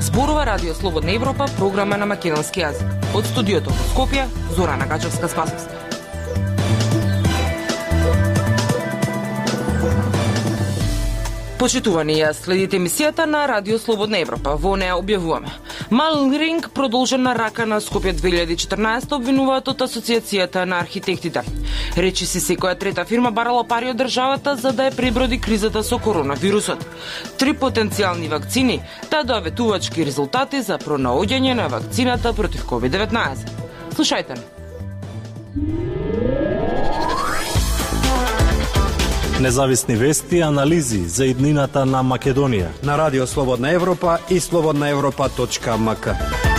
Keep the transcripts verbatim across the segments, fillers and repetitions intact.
Зборува Радио Слободна Европа, програма на македонски јазик. Од студиото во Скопје, Зорана Гачевска-Спасовска. Почитувани, ја следите емисијата на Радио Слободна Европа. Во неа објавуваме: Малринг продолжена рака на Скопје две илјади и четрнаесетта обвинуваат од Асоциацијата на архитектите. Речи си секоја трета фирма барала пари од државата за да ја преброди кризата со коронавирусот. Три потенцијални вакцини дадоа ветувачки резултати за пронаоѓање на вакцината против ковид деветнаесет. Слушајте. Независни вести и анализи за иднината на Македонија на Радио Слободна Европа и слободна европа точка ем ка.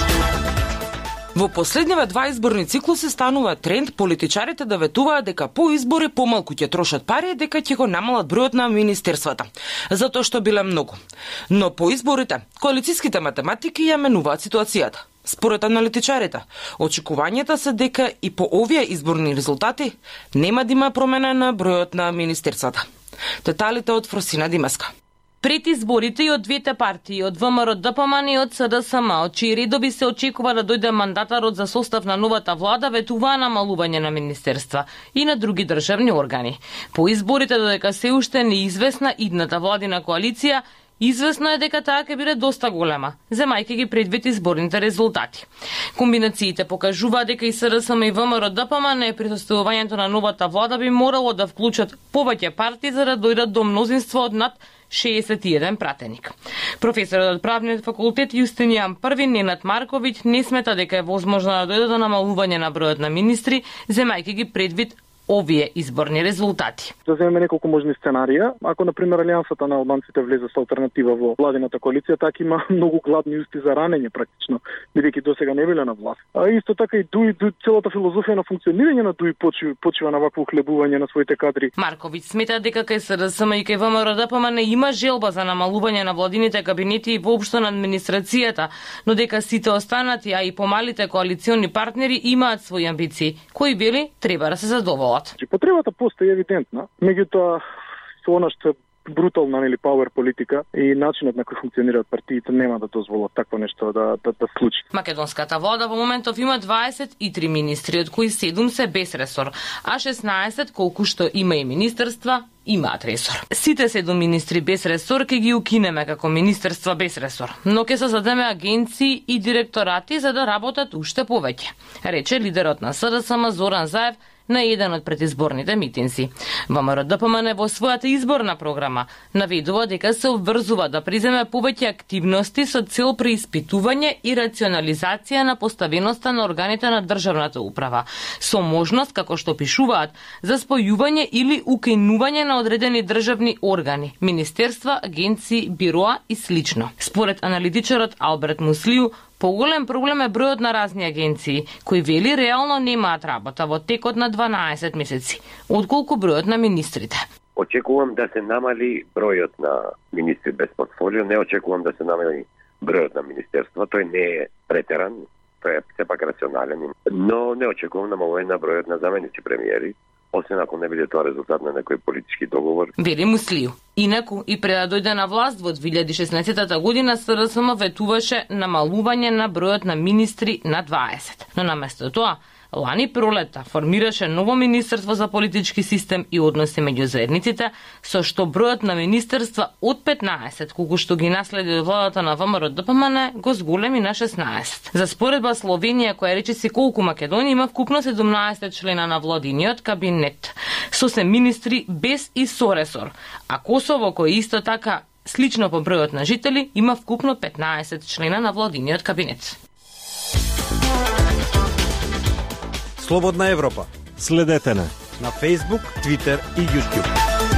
Во последниве два изборни циклуси станува тренд политичарите да ветуваат дека по избори помалку ќе трошат пари и дека ќе го намалат бројот на министерствата, затоа што биле многу. Но по изборите коалицијските математики ја менуваат ситуацијата. Според аналитичарите, очекувањата се дека и по овие изборни резултати нема да има промена на бројот на министерствата. Деталите од Фросина Димеска. Пред изборите и од двете партии, од ВМРО Д П М Н и од С Д С М, од чии редови се очекува да дојде мандатарот за состав на новата влада, ветуваа намалување на министерства и на други државни органи. По изборите, додека се уште неизвестна идната владина коалиција, известно е дека таа ќе биде доста голема, земајќи ги предвид изборните резултати. Комбинациите покажуваат дека и С Д С М и ВМРО Д П М Н при составувањето на новата влада би морало да вклучат повеќе партии за да дојдат до мнозинство од над шеесет и еден пратеник. Професорот од правниот факултет Јустинијан Први Ненад Марковиќ не смета дека е возможно да дојде до намалување на бројот на министри, земајќи ги предвид овие изборни резултати. Да земеме неколку можни сценарија. Ако, например, Алијансата на албанците влезе со алтернатива во владината коалиција, така има многу гладни усти за ранење практично, бидејќи досега не биле на власт. А исто така и ДУИ, ДУИ целата филозофија на функционирање на ДУИ почива, почива на вакво ухлебување на своите кадри. Марковиќ смета дека кај С Д С М и кај ВМРО Д П М Н има желба за намалување на владините кабинети и воопшто на администрацијата, но дека сите останати, а и помалите коалициони партнери имаат своји амбиции, кои бели треба да се задоволат. Потребата постои евидентна, меѓутоа со она што брутална нели пауер политика и начинот на кој функционираат партиите нема да дозволат такво нешто да да, да случи. Македонската влада во моментов има дваесет и три министри, од кои седум се без ресор, а шеснаесет колку што има и министерства имаат ресор. Сите седум министри без ресор ќе ги укинеме како министерства без ресор, но ќе создадеме агенции и директорати за да работат уште повеќе, рече лидерот на С Д С М Зоран Заев на еден од предизборните митинзи. ВМРО Д П М Н во својата изборна програма наведува дека се обврзува да преземе повеќе активности со цел преиспитување и рационализација на поставеноста на органите на државната управа, со можност, како што пишуваат, за спојување или укинување на одредени државни органи, министерства, агенции, бироа и слично. Според аналитичарот Алберт Муслију, поголем проблем е бројот на разни агенции, кои вели реално немаат работа во текот на дванаесет месеци, отколку бројот на министрите. Очекувам да се намали бројот на министри без портфолио, не очекувам да се намали бројот на министерства, тој не е претеран, тој е сепак рационален, но не очекувам намалување на бројот на заменици премиери, освен ако не биде тоа резултат на некој политички договор. Вели Муслију. Инаку, и пред да дојде на власт во две илјади и шеснаесетта година, С Д С М ветуваше намалување на бројот на министри на дваесет. Но наместо тоа, лани пролета формираше ново Министерство за политички систем и односи меѓу заедниците, со што бројот на министерства од петнаесет, колку што ги наследи од владата на ВМРО Д П М Н, го зголеми на шеснаесет. За споредба Словенија, која рече си колку Македонија, има вкупно седумнаесет члена на владиниот кабинет, со се министри без и со ресор, а Косово, кој исто така слично по бројот на жители, има вкупно петнаесет члена на владиниот кабинет. Слободна Европа. Следете на на Facebook, Twitter и YouTube.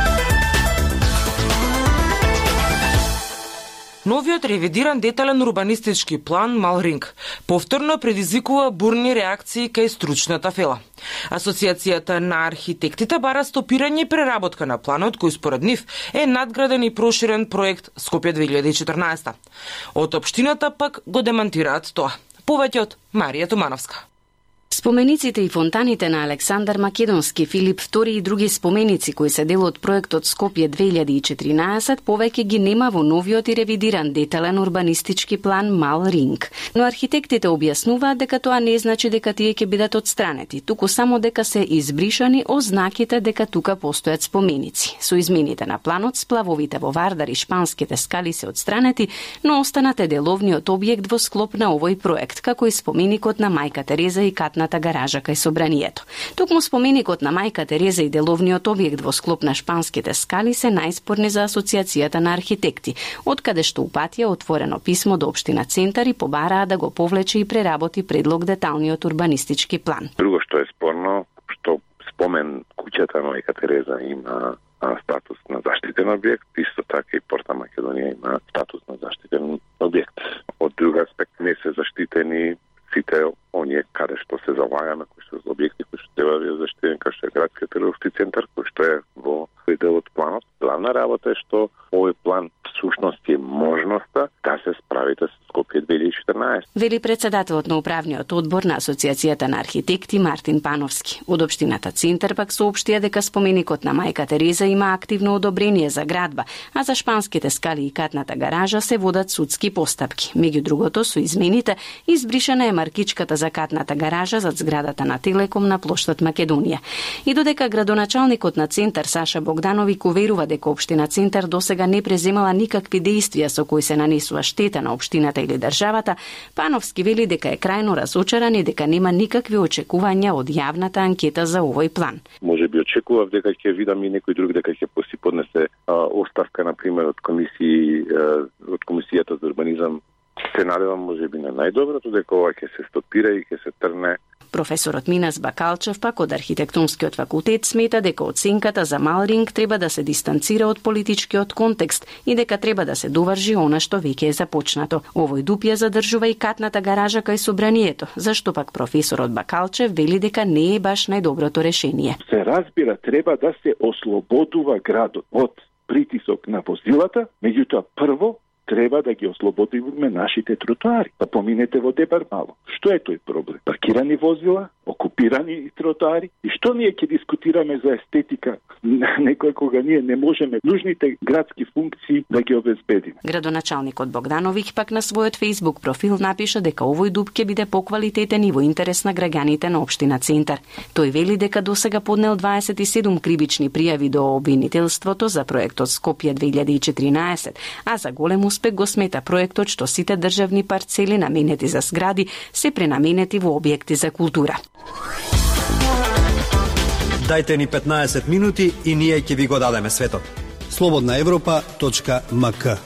Новиот ревидиран детален урбанистички план Малринг повторно предизвикува бурни реакции кај стручната фела. Асоцијацијата на архитектите бара стопирање и преработка на планот, кој според нив е надграден и проширен проект Скопје две илјади и четрнаесетта. Од општината пак го демантираат тоа. Повеќе од Марија Тумановска. Спомениците и фонтаните на Александар Македонски, Филип втори и други споменици кои се дел од проектот Скопје две илјади и четиринаесет повеќе ги нема во новиот и ревидиран детален урбанистички план Мал Ринг. Но архитектите објаснуваат дека тоа не значи дека тие ќе бидат отстранети, туку само дека се избришани ознаките дека тука постојат споменици. Со измените на планот, сплавовите во Вардар и шпанските скали се отстранети, но останате деловниот објект во склоп на овој проект, како и споменикот на Мајка Тереза и катната гаража кај собранието. Токму споменикот на Мајка Тереза и деловниот објект во склоп на шпанските скали се најспорни за Асоциацијата на архитекти, откаде што упатија отворено писмо до општина Центар и побараа да го повлече и преработи предлог деталниот урбанистички план. Друго што е спорно, што спомен куќата на Мајка Тереза има статус на заштитен објект, исто така и Порта Македонија има статус на заштитен објект. Од друг аспект не се заштитени сите оние каде што се залагаме, кои што се објекти кои што треба да бидат заштитени, како што е градскиот трговски центар, кој што е во дел од планот. Главна работа е што овој план всушност е можноста да се справите со Скопје две илјади и четиринаесет. Вели председателот на управниот одбор на Асоциацијата на архитекти Мартин Пановски. Од општината Центар пак соопштија дека споменикот на Мајка Тереза има активно одобрение за градба, а за шпанските скали и катната гаража се водат судски постапки. Меѓу другото, со измените избришана е маркичката за катната гаража зад зградата на Телеком на плоштад Македонија. И додека градоначалникот на Центар Саша Богдановик уверува дека општина Центар досега не преземала никакви дејствија со кои се нанесува штета на општината или државата, Пановски вели дека е крајно разочаран и дека нема никакви очекувања од јавната анкета за овој план. Може би очекував дека ќе видам и некој друг дека ќе си поднесе а, оставка, на пример, од комисии, а, од комисијата за урбанизам. Се надевам може би на најдоброто, дека ова ќе се стопира и ќе се трне. Професорот Минас Бакалчев пак од архитектонскиот факултет смета дека оценката за Мал Ринг треба да се дистанцира од политичкиот контекст и дека треба да се доврши она што веќе е започнато. Овој дуп ја задржува и катната гаража кај собранието, зашто пак професорот Бакалчев вели дека не е баш најдоброто решение. Се разбира, треба да се ослободува градот од притисок на возилата, меѓутоа прво треба да ги ослободиме нашите тротоари. Да поминете во Дебар мало. Што е тој проблем? Паркирани возила, окупирани тротоари. И што ние ќе дискутираме за естетика некој кога ние не можеме нужните градски функции да ги обезбедиме? Градоначалникот Богдановиќ пак на својот Facebook профил напиша дека овој дуб ќе биде поквалитетен и во интерес на граѓаните на општина Центар. Тој вели дека досега поднел дваесет и седум кривични пријави до обвинителството за проектот Скопје две илјади и четиринаесет, а за голем успех го смета проектот што сите државни парцели наменети за згради се пренаменети во објекти за култура. Дајте ни петнаесет минути и ние ќе ви го дадеме светот. слободна европа точка ем ка.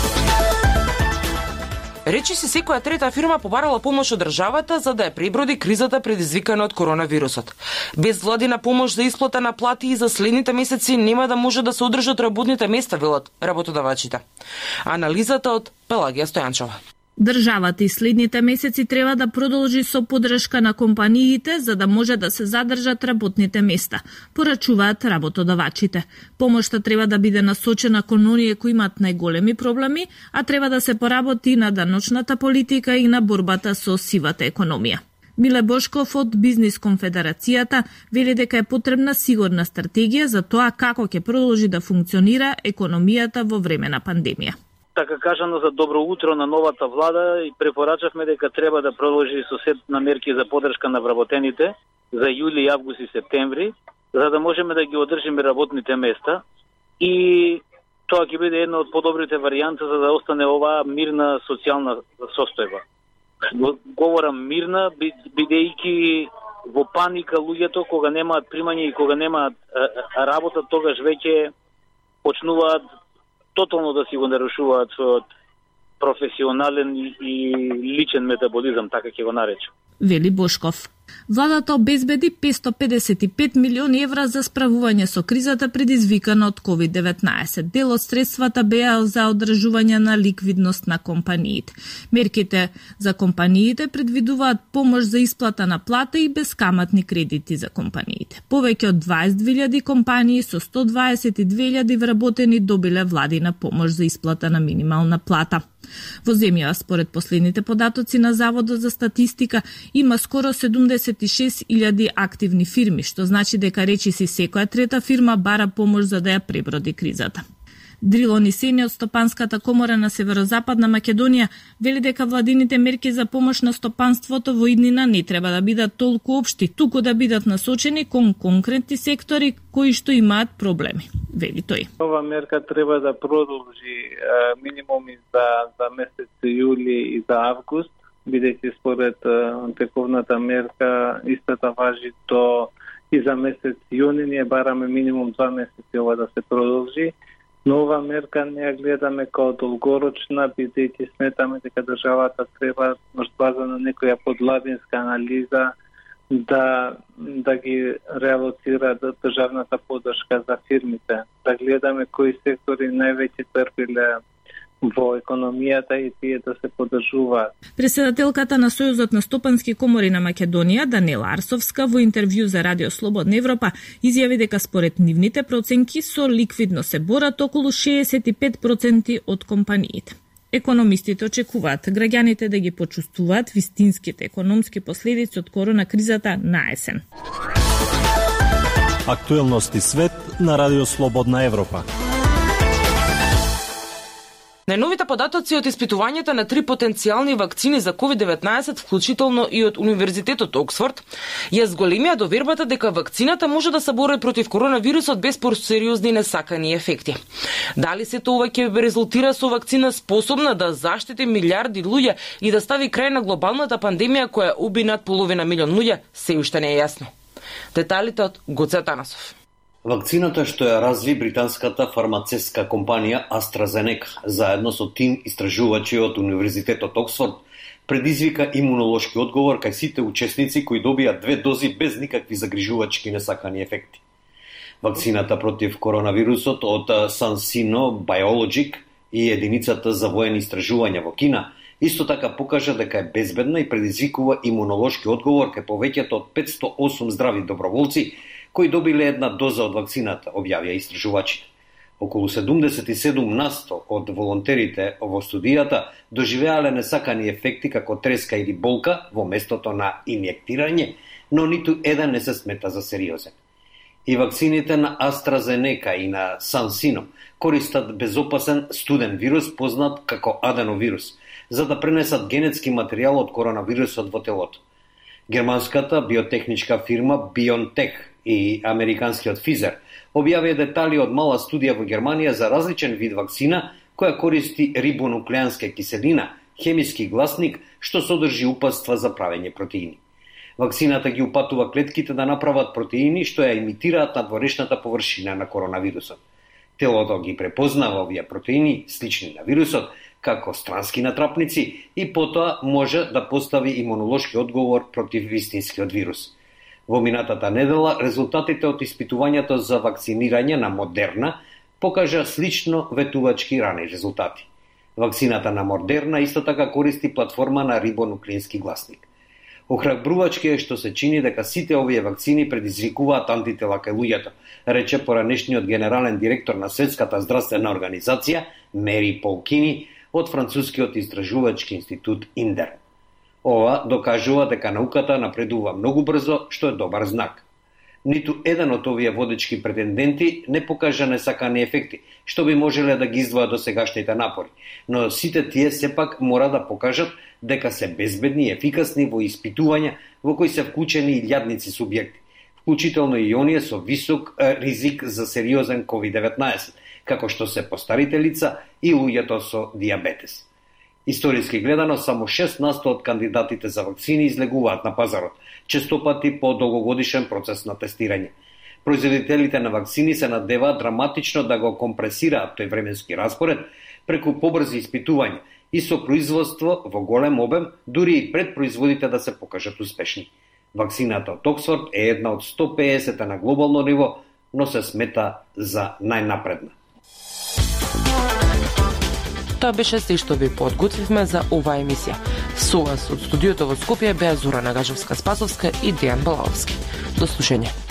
Речи си секоја трета фирма побарала помош од државата за да ја преброди кризата предизвикана од коронавирусот. Без владина помош за исплата на плати и за следните месеци нема да може да се одржат работните места, велат работодавачите. Анализата од Пелагија Стојанчова. Државата и следните месеци треба да продолжи со поддршка на компаниите за да може да се задржат работните места, порачуваат работодавачите. Помошта треба да биде насочена кон оние кои имаат најголеми проблеми, а треба да се поработи на даночната политика и на борбата со сивата економија. Миле Бошков од Бизнис конфедерацијата вели дека е потребна сигурна стратегија за тоа како ќе продолжи да функционира економијата во време на пандемија. Така кажано за добро утро на новата влада и препорачавме дека треба да продолжи со сет на мерки за поддршка на вработените за јули, август и септември, за да можеме да ги одржиме работните места и тоа ќе биде една од подобрите варијанти за да остане оваа мирна социјална состојба. Говорам мирна, бидејќи во паника луѓето кога немаат примање и кога немаат работа, тогаш веќе почнуваат тотално да си го нарушуваат својот професионален и личен метаболизам, така ќе го наречем. Вели Бошков. Владата обезбеди петстотини педесет и пет милиони евра за справување со кризата предизвикана од ковид деветнаесет. Дел од средствата беа за одржување на ликвидност на компаниите. Мерките за компаниите предвидуваат помош за исплата на плата и бескаматни кредити за компаниите. Повеќе од дваесет илјади компании со сто дваесет и две илјади вработени добиле владина помош за исплата на минимална плата. Во земја, според последните податоци на Заводот за статистика, има скоро седумдесет и шест илјади активни фирми, што значи дека речиси секоја трета фирма бара помош за да ја преброди кризата. Дрило Нисени од Стопанската комора на Северозападна Македонија вели дека владините мерки за помош на стопанството во иднина не треба да бидат толку општи, туку да бидат насочени кон конкретни сектори кои што имаат проблеми, вели тој. Ова мерка треба да продолжи е, минимум и за, за месец јули и за август, бидејќи според е, тековната мерка истата важи до и за месец јуни. Ние бараме минимум два месеци ова да се продолжи. Но ова мерка не ја гледаме како долгорочна, бидејќи сметаме дека државата треба на база на некоја подладинска анализа да да ги реалоцира државната поддршка за фирмите, да гледаме кои сектори највеќе трпеле во економијата и тие да се поддржуваат. Председателката на Сојузот на стопански комори на Македонија, Данела Арсовска, во интервју за Радио Слободна Европа, изјави дека според нивните проценки со ликвидно се борат околу шеесет и пет проценти од компаниите. Економистите очекуваат граѓаните да ги почувствуваат вистинските економски последици од корона кризата на есен. Актуелности свет на Радио Слободна Европа. Најновите податоци од испитувањата на три потенцијални вакцини за ковид деветнаесет, вклучително и од Универзитетот Оксфорд, ја зголемија довербата дека вакцината може да се бори против коронавирусот без посериозни несакани ефекти. Дали се тоа ќе резултира со вакцина способна да заштити милиарди луѓе и да стави крај на глобалната пандемија која уби над половина милион луѓе, се уште не е јасно. Деталите од Гоце Танасов. Вакцината што ја разви британската фармацевтска компанија AstraZeneca заедно со тим истражувачи од Универзитетот Оксфорд предизвика имунолошки одговор кај сите учесници кои добија две дози без никакви загрижувачки несакани ефекти. Вакцината против коронавирусот од CanSino Biologic и единицата за воени истражувања во Кина исто така покажа дека е безбедна и предизвикува имунолошки одговор кај повеќето од петсто и осум здрави доброволци кои добиле една доза од вакцината, објавија истражувачите. Околу седумдесет и седум на сто од волонтерите во студијата доживеале несакани ефекти како треска или болка во местото на инјектирање, но ниту еден не се смета за сериозен. И вакцините на AstraZeneca и на CanSino користат безопасен студен вирус познат како аденовирус, за да пренесат генетски материјал од коронавирусот во телото. Германската биотехничка фирма BioNTech и американскиот Pfizer објавија детали од мала студија во Германија за различен вид вакцина која користи рибонуклеанска киселина, хемиски гласник што содржи упатства за правење протеини. Вакцината ги упатува клетките да направат протеини што ја имитираат надворешната површина на коронавирусот. Телото ги препознава овие протеини, слични на вирусот, како странски натрапници и потоа може да постави имунолошки одговор против вистинскиот вирус. Во минатата недела, резултатите од испитувањето за вакцинирање на Модерна покажа слично ветувачки рани резултати. Вакцината на Модерна исто така користи платформа на рибонуклеински гласник. Охрабрувачки е што се чини дека сите овие вакцини предизвикуваат антитела кај луѓето, рече поранешниот генерален директор на Светската здравствена организација Мери Полкини од францускиот истражувачки институт Индер. Ова докажува дека науката напредува многу брзо, што е добар знак. Ниту еден од овие водечки претенденти не покажа несакани ефекти, што би можеле да ги издвојат до сегашните напори, но сите тие сепак мора да покажат дека се безбедни и ефикасни во испитувања во кои се вклучени илјадници субјекти, вклучително и оние со висок ризик за сериозен ковид деветнаесет, како што се постарите лица и луѓето со диабетес. Историски гледано, само шест на сто од кандидатите за вакцини излегуваат на пазарот, често пати по долгогодишен процес на тестирање. Производителите на вакцини се надеваат драматично да го компресираат тој временски распоред преку побрзи испитувања и со производство во голем обем, дури и пред производите да се покажат успешни. Вакцината од Оксфорд е една од сто педесет на глобално ниво, но се смета за најнапредна. Тоа беше се што ви подготвивме за оваа емисија. Со вас од студиото во Скопје беа Зора Нагажевска-Спасовска и Дејан Балаовски. До слушање.